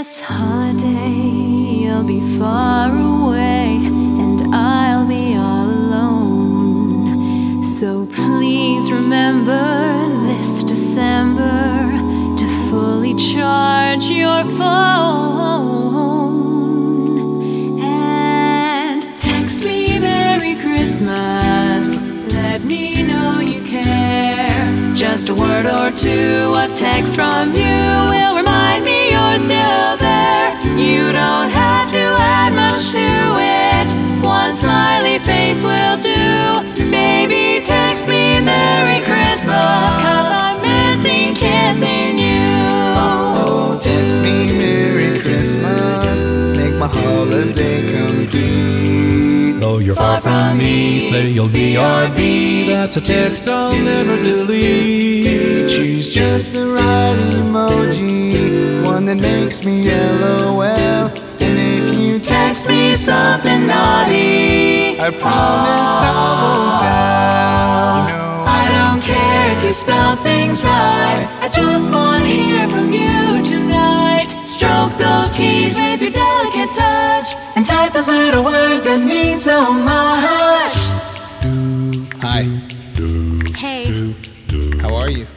this holiday, you'll be far away and I'll be all alone. So please remember this December to fully charge your phone and text me Merry Christmas. Let me know you care. Just a word or two of text from you will remind me you're still there. You don't have to add much to it. One smiley face will do. Baby, text me Merry Christmas, 'cause I'm missing kissing you. Oh, text me Merry Christmas, make my holiday complete. Though you're far from me, say you'll be RB. That's a text I'll never delete. Choose just the right emoji, one that makes me LOL. And if you text me something naughty, I promise I won't tell. You know, I don't care if you spell things right, I just want to hear from you tonight. Stroke those keys with your delicate touch and type those little words that mean so much. Hi, Hey, how are you?